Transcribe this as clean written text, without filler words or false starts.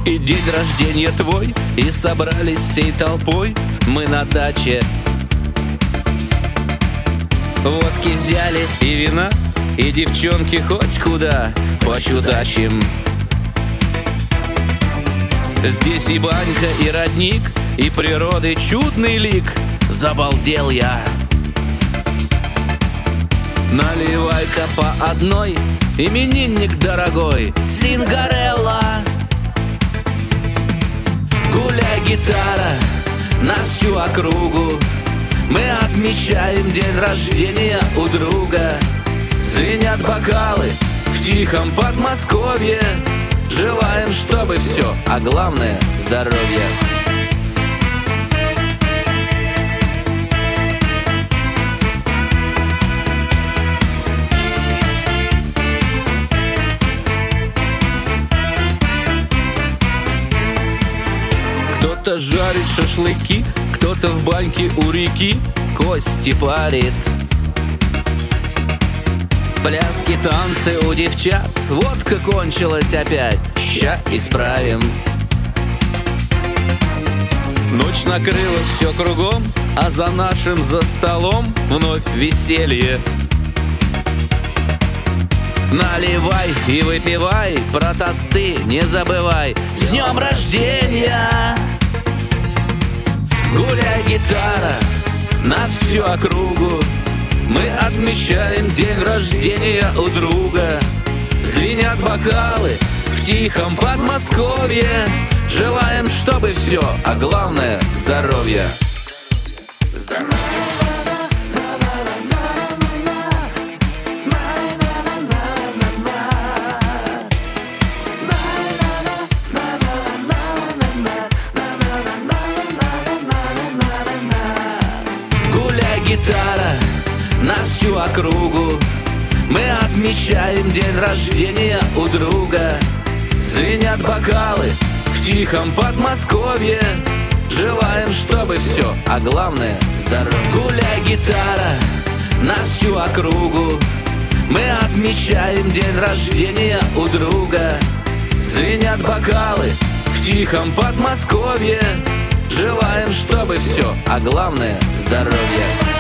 И день рождения твой, и собрались всей толпой мы на даче. Водки взяли и вина, и девчонки хоть куда почудачим. Здесь и банька, и родник, и природы чудный лик. Забалдел я. Наливай-ка по одной, именинник дорогой, Сингарелла. Гуляй, гитара, на всю округу, мы отмечаем день рождения у друга. Звенят бокалы в тихом Подмосковье. Желаем, чтобы все, а главное — здоровье. Кто-то жарит шашлыки, кто-то в баньке у реки кости парит. Пляски, танцы у девчат, водка кончилась опять, ща исправим. Ночь накрыла все кругом, а за нашим за столом вновь веселье. Наливай и выпивай, про тосты не забывай. С днем рождения! Гуляй, гитара, на всю округу, мы отмечаем день рождения у друга. Звенят бокалы в тихом Подмосковье. Желаем, чтобы все, а главное — здоровье. Гуляй, гитара, на всю округу, мы отмечаем день рождения у друга. Звенят бокалы в тихом Подмосковье. Желаем, чтобы все, а главное — здоровье. Гуляй, гитара, на всю округу, мы отмечаем день рождения у друга. Звенят бокалы в тихом Подмосковье. Желаем, чтобы все, а главное — здоровье.